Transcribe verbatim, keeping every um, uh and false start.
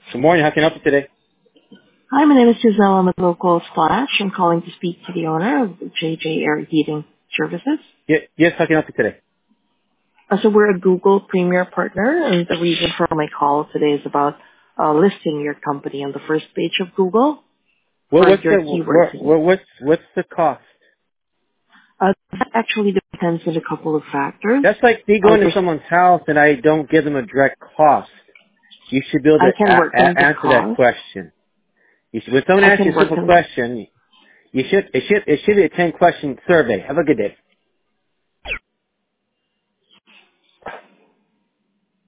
Good morning. How can I help you today? Hi, my name is Giselle. I'm a local Splash. I'm calling to speak to the owner of J J Air Heating Services. Ye- Yes, how can I help you today? Uh, so we're a Google Premier partner, and the reason for my call today is about uh, listing your company on the first page of Google Well, for what's your the keywords. what, what, what's what's the cost? Uh, that actually depends on a couple of factors. That's like me Uh, going to there's, someone's house and I don't give them a direct cost. You should be able I to can work a- on a- the answer that cost. question. You should, when someone I asks you can a work simple on question, you should it should it should be a ten question survey. Have a good day.